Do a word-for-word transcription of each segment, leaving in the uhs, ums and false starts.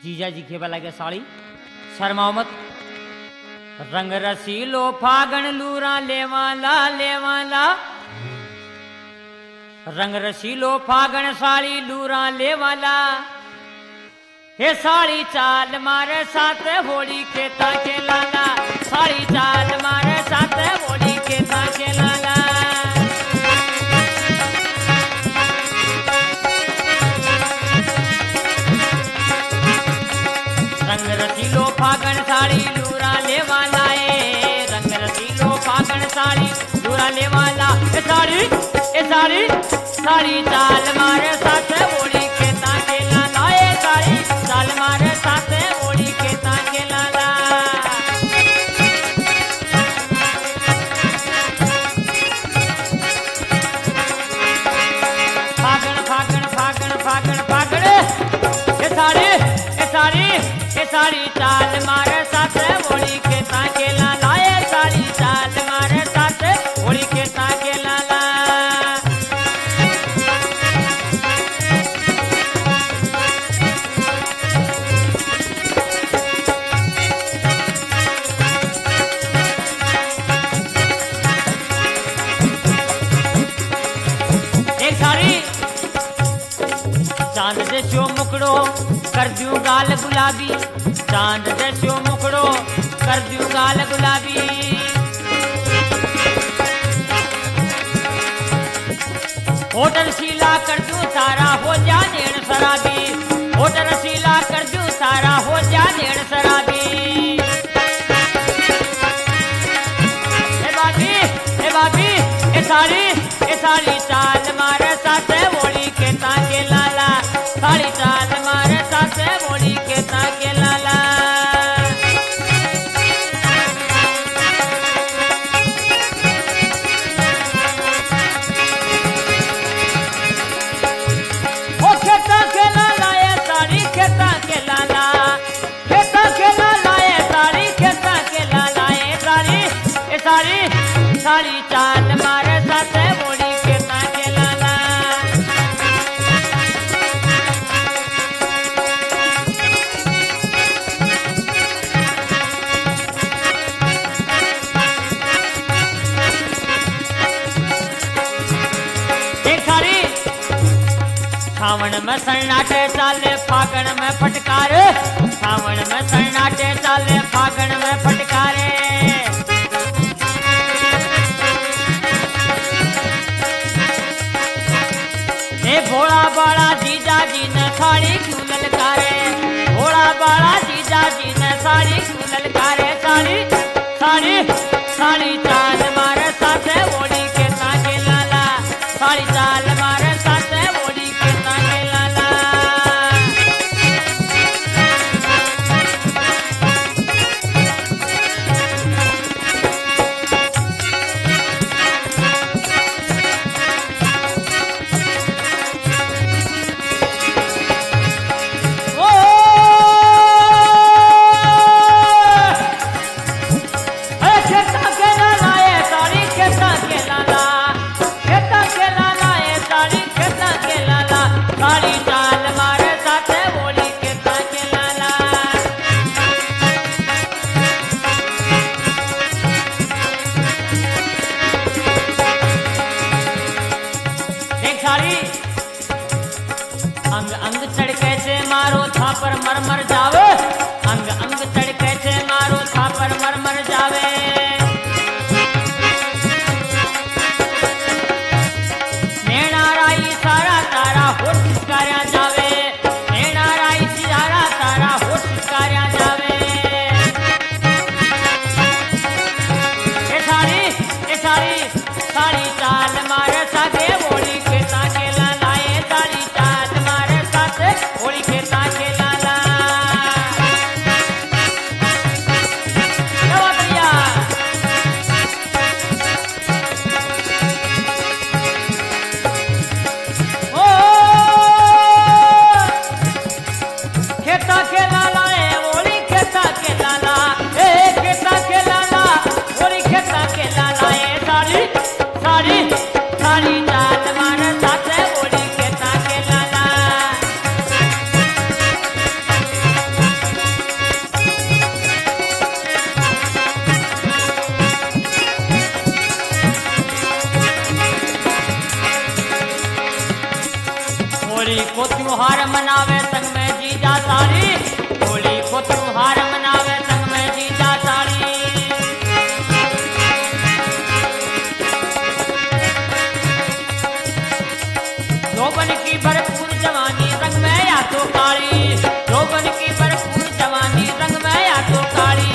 जीजा जी खेबा लगे साड़ी शर्माओ मत। रंग रसीलो फागण लूरा लेवाला लेवाला, रंग रसीलो फागण साड़ी लूरा लेवाला। हे साड़ी चाल मारे साथ होली खेता के लाला, साड़ी चाल मारे साथ होली खेता के लाला। रंग रसीलो फागण साड़ी लूरा लेवाला ए, रंग रसीलो फागण साड़ी लूरा लेवाला। ए साड़ी ए साड़ी साड़ी चाल मारे साथ होली खेता के लाला, ए साड़ी चाल मारे साथ होली खेता के लाला। फागण फागण फागण फागण फागण ए साड़ी ए साड़ी ए साड़ी चाल मारे साथ होली खेता के लाला, ए साड़ी चाल मारे साथ होली खेता के लाला। एक साड़ी चांद जैसो मुकड़ो कर दूं गाल गुलाबी, चांद जैसो मुकड़ो कर दूं गाल गुलाबी। होटल शीला कर दूं सारा हो जा नेड़ शराबी, होटल शीला कर दूं सारा हो जा नेड़ शराबी। ए बाबी ए बाबी ए साड़ी ए साड़ी चाल मारे साथ होली खेता के लाला, साड़ी चाल मारे साथ होली खेता के लाला। ओ खेता के लाला ए साड़ी खेता के लाला, खेता के लाला ए साड़ी खेता के लाला। ए साड़ी ए साड़ी साड़ी चाल मारे साथ होली खेता के लाला। सावन में सन्नाटे चाले फागण में फटकार, सावन में सन्नाटे चाले फागण में फटकारे। ए भोला बाड़ा जीजा जी ने साड़ी क्यों ललकारे, भोला बाड़ा जीजा जी ने साड़ी क्यों ललकारे। साड़ी साड़ी साड़ी चाल मारे साथ होली खेता के लाला, साड़ी चाल मारे साथ होली खेता के लाला। ओ अरे खेता के लाला ए साड़ी खेता के लाला, खेता के लाला ए साड़ी खेता के लाला। साड़ी चाल मारे साथ होली खेता के लाला। एक साड़ी अंग अंग चढ़के से मारो थापर मर मर जावे, अंग अंग चढ़के से मारो थापर मर मर जावे। नैना राई सारा तारा होठ सिकारया जावे, नैना राई सारा तारा होठ सिकारया जावे। ए साड़ी ए साड़ी साड़ी चाल मारे साथे होली खेता के लाला, ए साड़ी चाल मारे साथे होली खेता के लाला। त्योहार मनावे संग में जीजा साली होली को त्योहार मनावे संग में जीजा साली यौवन की भरपूर जवानी रंग में या तो काली यौवन की भरपूर जवानी रंग में या तो काली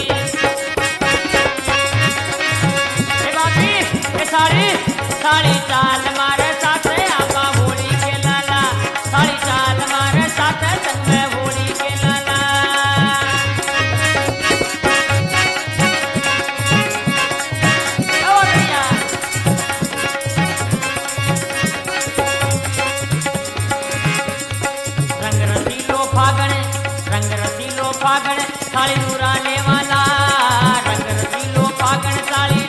ए बाबी ए साड़ी साड़ी चाल मारे साथ आपा होली के लाला साड़ी चाल मारे साथ संग में होली के लाला और यार रंग रसीलो फागण रंग रसीलो फागण साड़ी नूराने वाला रंग रसीलो फागण साड़ी